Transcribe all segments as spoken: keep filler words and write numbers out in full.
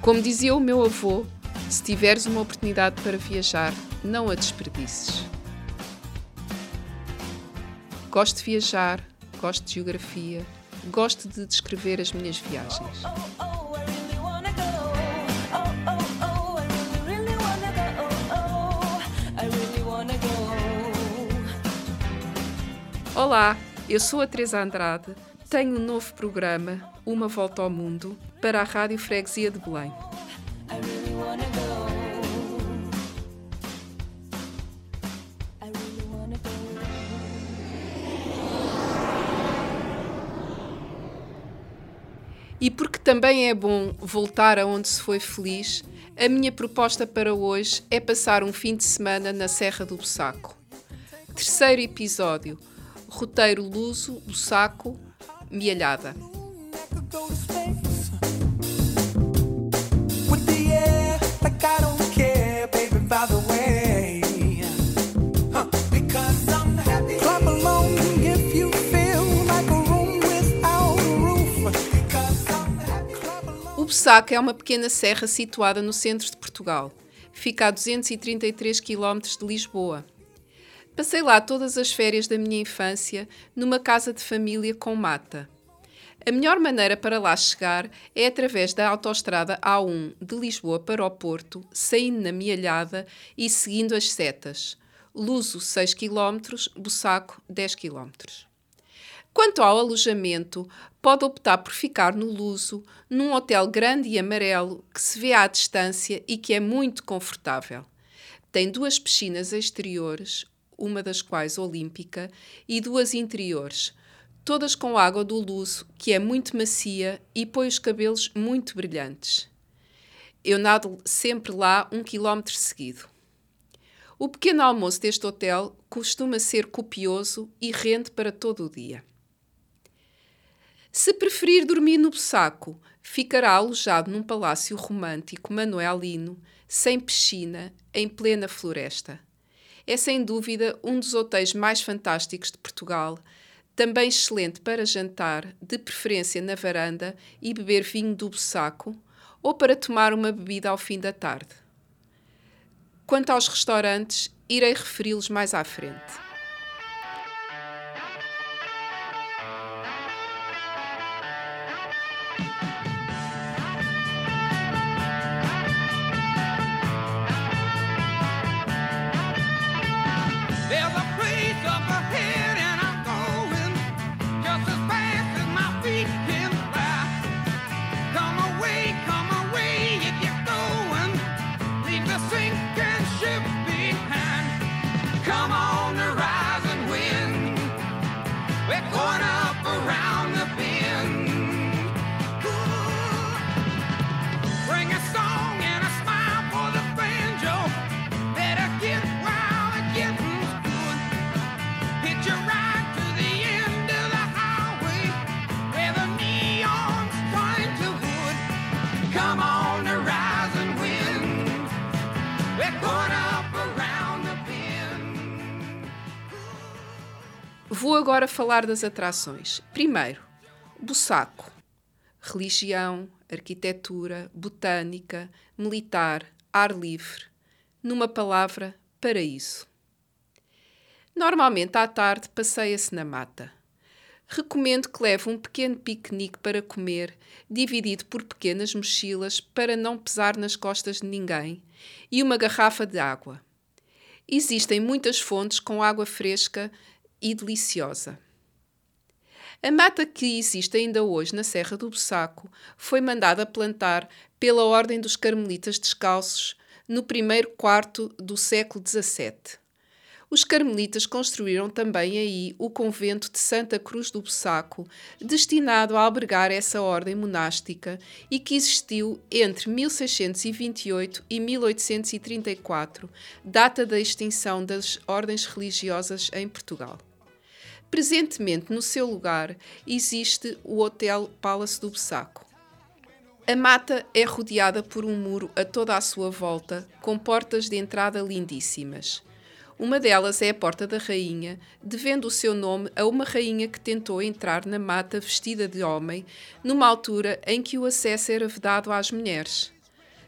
Como dizia o meu avô, se tiveres uma oportunidade para viajar, não a desperdices. Gosto de viajar, gosto de geografia, gosto de descrever as minhas viagens. Olá, eu sou a Teresa Andrade, tenho um novo programa, Uma Volta ao Mundo, para a Rádio Freguesia de Belém. E porque também é bom voltar aonde se foi feliz, a minha proposta para hoje é passar um fim de semana na Serra do Bussaco. Terceiro episódio, roteiro luso, Bussaco, Mialhada. O Bussaco é uma pequena serra situada no centro de Portugal. Fica a duzentos e trinta e três quilómetros de Lisboa. Passei lá todas as férias da minha infância, numa casa de família com mata. A melhor maneira para lá chegar é através da autoestrada A um de Lisboa para o Porto, saindo na Mialhada e seguindo as setas. Luso seis quilómetros, Bussaco dez quilómetros. Quanto ao alojamento, pode optar por ficar no Luso, num hotel grande e amarelo que se vê à distância e que é muito confortável. Tem duas piscinas exteriores, uma das quais olímpica, e duas interiores, todas com água do Luso, que é muito macia e põe os cabelos muito brilhantes. Eu nado sempre lá um quilómetro seguido. O pequeno almoço deste hotel costuma ser copioso e rende para todo o dia. Se preferir dormir no Bussaco, ficará alojado num palácio romântico manuelino, sem piscina, em plena floresta. É sem dúvida um dos hotéis mais fantásticos de Portugal, também excelente para jantar, de preferência na varanda, e beber vinho do Bussaco, ou para tomar uma bebida ao fim da tarde. Quanto aos restaurantes, irei referi-los mais à frente. Vou agora falar das atrações. Primeiro, Bussaco. Religião, arquitetura, botânica, militar, ar livre. Numa palavra, paraíso. Normalmente à tarde passeia-se na mata. Recomendo que leve um pequeno piquenique para comer, dividido por pequenas mochilas para não pesar nas costas de ninguém, e uma garrafa de água. Existem muitas fontes com água fresca e deliciosa. A mata que existe ainda hoje na Serra do Bussaco foi mandada plantar pela Ordem dos Carmelitas Descalços no primeiro quarto do século dezassete. Os carmelitas construíram também aí o convento de Santa Cruz do Bussaco, destinado a albergar essa ordem monástica e que existiu entre mil seiscentos e vinte e oito e mil oitocentos e trinta e quatro, data da extinção das ordens religiosas em Portugal. Presentemente, no seu lugar, existe o Hotel Palace do Bussaco. A mata é rodeada por um muro a toda a sua volta, com portas de entrada lindíssimas. Uma delas é a Porta da Rainha, devendo o seu nome a uma rainha que tentou entrar na mata vestida de homem, numa altura em que o acesso era vedado às mulheres.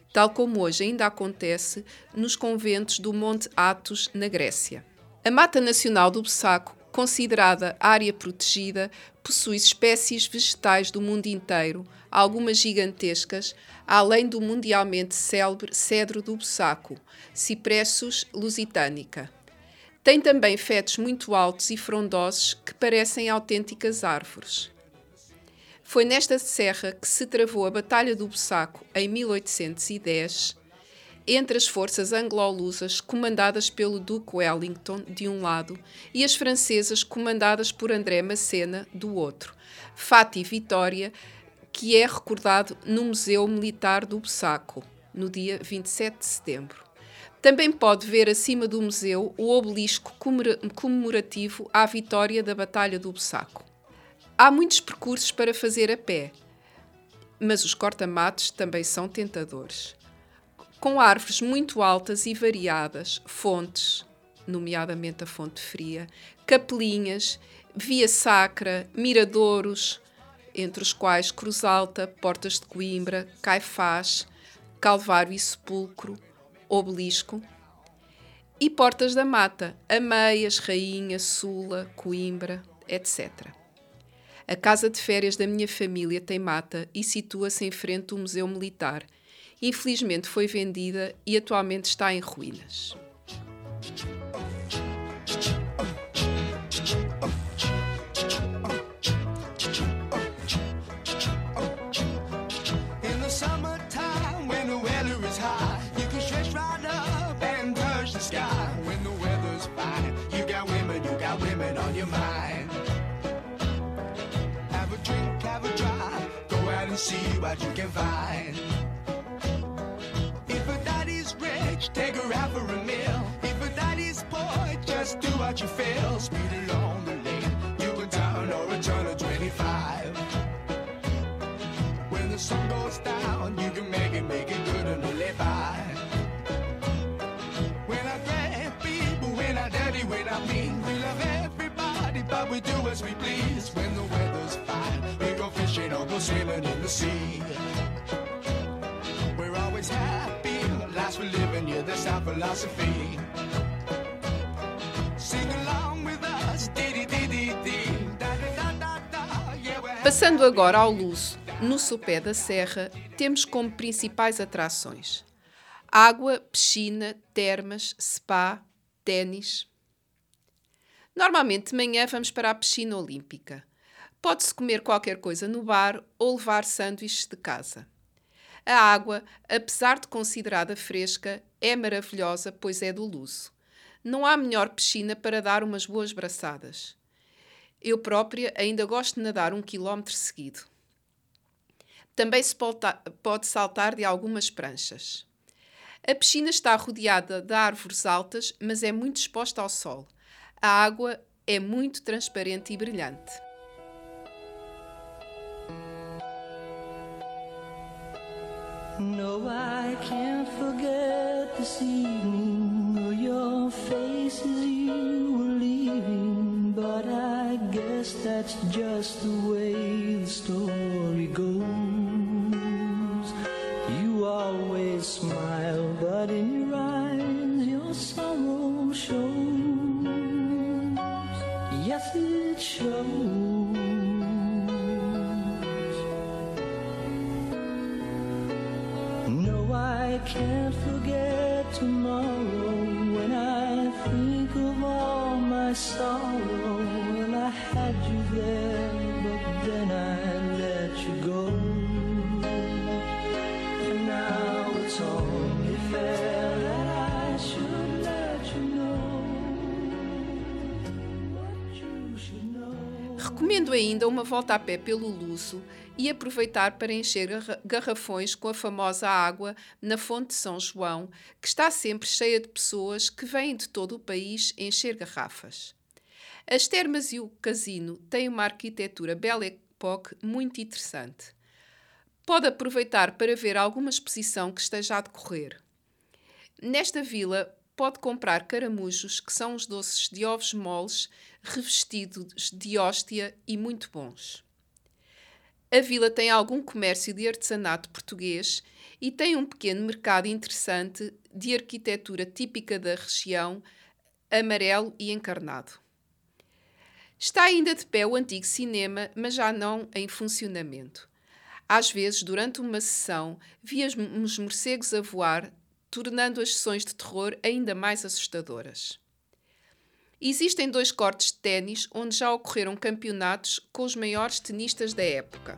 tal como hoje ainda acontece nos conventos do Monte Athos, na Grécia. A Mata Nacional do Bussaco, considerada área protegida, possui espécies vegetais do mundo inteiro, algumas gigantescas, além do mundialmente célebre cedro do Bussaco, Cypressus lusitanica. Tem também fetos muito altos e frondosos que parecem autênticas árvores. Foi nesta serra que se travou a Batalha do Bussaco em mil oitocentos e dez, entre as forças anglo-lusas comandadas pelo Duque Wellington, de um lado, e as francesas comandadas por André Massena, do outro, fato e vitória que é recordado no Museu Militar do Bussaco, no dia vinte e sete de setembro. Também pode ver acima do museu o obelisco comemorativo à vitória da Batalha do Bussaco. Há muitos percursos para fazer a pé, mas os corta-matos também são tentadores. Com árvores muito altas e variadas, fontes, nomeadamente a Fonte Fria, capelinhas, via sacra, miradouros, entre os quais Cruz Alta, Portas de Coimbra, Caifás, Calvário e Sepulcro, Obelisco, e Portas da Mata, Ameias, Rainha, Sula, Coimbra, etcétera. A casa de férias da minha família tem mata e situa-se em frente ao Museu Militar. Infelizmente foi vendida e atualmente está em ruínas. See what you can find. If a daddy's rich, take her out for a meal. If a daddy's poor, just do what you feel. Speed along the lane, you can turn or a turn of twenty-five. When the sun goes down, you can make it, make it good and live by. When I grab people, when I daddy, when I mean, we love everybody, but we do as we please. When the weather's fine, we go fishing or go swimming in the sea. We're always happy, lives we live in, yeah, that's our philosophy. Sing along with us, dee-dee-dee-dee-dee, da-da-da-da-da, yeah, we're Passando agora ao Luso, no sopé da serra, temos como principais atrações água, piscina, termas, spa, ténis. Normalmente de manhã vamos para a piscina olímpica. Pode-se comer qualquer coisa no bar ou levar sanduíches de casa. A água, apesar de considerada fresca, é maravilhosa, pois é do Luso. Não há melhor piscina para dar umas boas braçadas. Eu própria ainda gosto de nadar um quilómetro seguido. Também se pode saltar de algumas pranchas. A piscina está rodeada de árvores altas, mas é muito exposta ao sol. A água é muito transparente e brilhante. No, I can't forget this evening or your face as you were leaving, but I guess that's just the way the story goes. You always smile, but in your eyes your sorrow shows. Yes, it shows. No, I can't forget tomorrow when I think of all my sorrow. Well, I had you there, but then I let you go. And now it's only fair that I should let you know what you should know. Recomendo ainda uma volta a pé pelo Luso e aproveitar para encher garrafões com a famosa água na Fonte de São João, que está sempre cheia de pessoas que vêm de todo o país encher garrafas. As termas e o casino têm uma arquitetura Belle Époque muito interessante. Pode aproveitar para ver alguma exposição que esteja a decorrer. Nesta vila pode comprar caramujos, que são os doces de ovos moles revestidos de hóstia e muito bons. A vila tem algum comércio de artesanato português e tem um pequeno mercado interessante de arquitetura típica da região, amarelo e encarnado. Está ainda de pé o antigo cinema, mas já não em funcionamento. Às vezes, durante uma sessão, víamos morcegos a voar, tornando as sessões de terror ainda mais assustadoras. Existem dois cortes de ténis onde já ocorreram campeonatos com os maiores tenistas da época.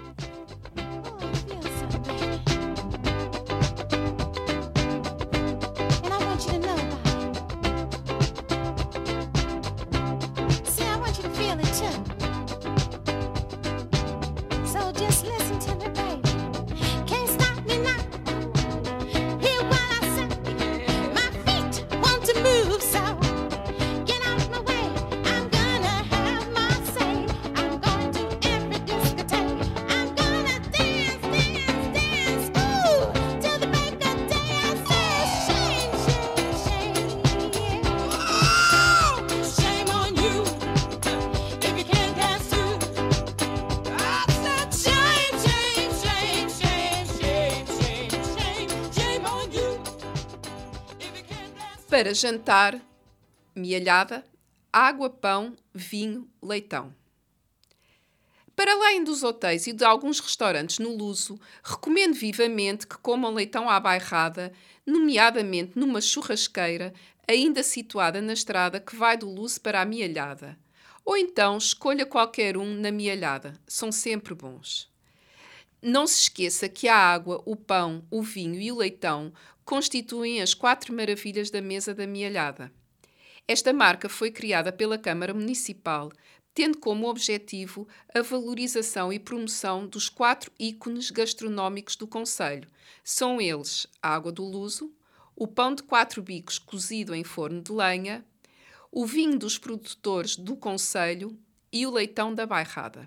Para jantar, mielhada, água, pão, vinho, leitão. Para além dos hotéis e de alguns restaurantes no Luso, recomendo vivamente que comam leitão à bairrada, nomeadamente numa churrasqueira, ainda situada na estrada que vai do Luso para a Mielhada. Ou então escolha qualquer um na Mielhada, são sempre bons. Não se esqueça que a água, o pão, o vinho e o leitão constituem as quatro maravilhas da mesa da Mielhada. Esta marca foi criada pela Câmara Municipal, tendo como objetivo a valorização e promoção dos quatro ícones gastronómicos do concelho. São eles a água do Luso, o pão de quatro bicos cozido em forno de lenha, o vinho dos produtores do concelho e o leitão da bairrada.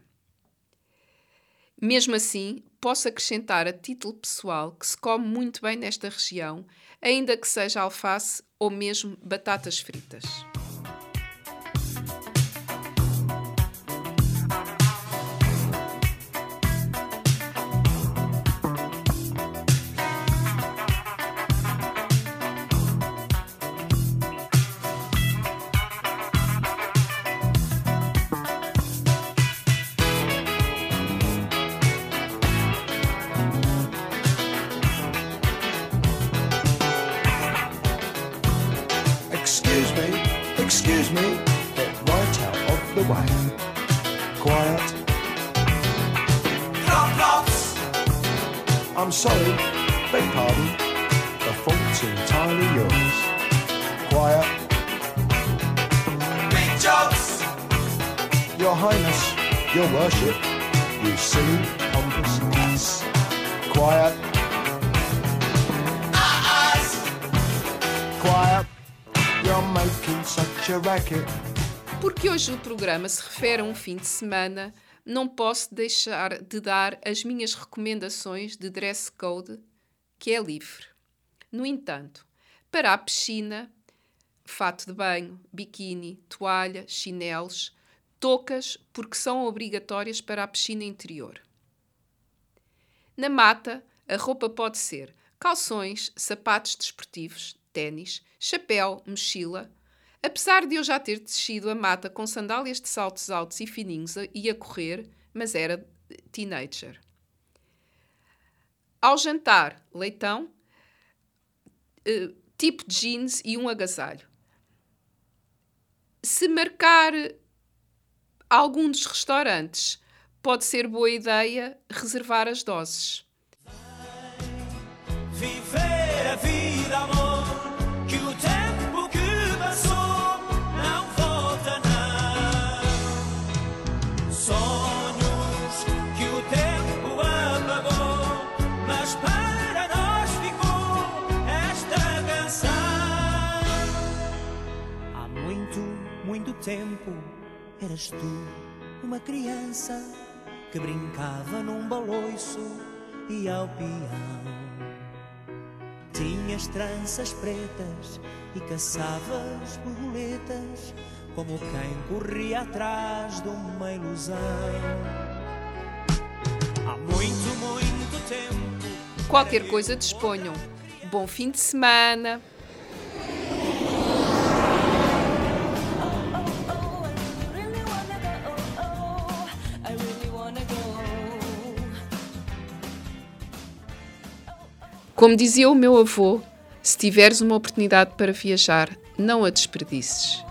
Mesmo assim, posso acrescentar a título pessoal que se come muito bem nesta região, ainda que seja alface ou mesmo batatas fritas. Excuse me, excuse me, get right out of the way. Quiet. Plop plops. I'm sorry, beg pardon, the fault's entirely yours. Quiet. Big jobs. Your Highness, Your Worship, you silly pompous ass. Quiet. Uh-us. Quiet. Porque hoje o programa se refere a um fim de semana, não posso deixar de dar as minhas recomendações de dress code, que é livre. No entanto, para a piscina, fato de banho, biquíni, toalha, chinelos, toucas, porque são obrigatórias para a piscina interior. Na mata, a roupa pode ser calções, sapatos desportivos, ténis, chapéu, mochila. Apesar de eu já ter descido a mata com sandálias de saltos altos e fininhos e a correr, mas era teenager. Ao jantar, leitão, tipo jeans e um agasalho. Se marcar algum dos restaurantes, pode ser boa ideia reservar as doses. Viver a vida, amor, que o tempo que passou não volta, não. Sonhos que o tempo apagou, mas para nós ficou esta canção. Há muito, muito tempo eras tu uma criança que brincava num baloiço e ao peão. Tinhas tranças pretas e caçavas borboletas, como quem corria atrás de uma ilusão. Qualquer coisa disponham. Bom fim de semana! Como dizia o meu avô, se tiveres uma oportunidade para viajar, não a desperdices.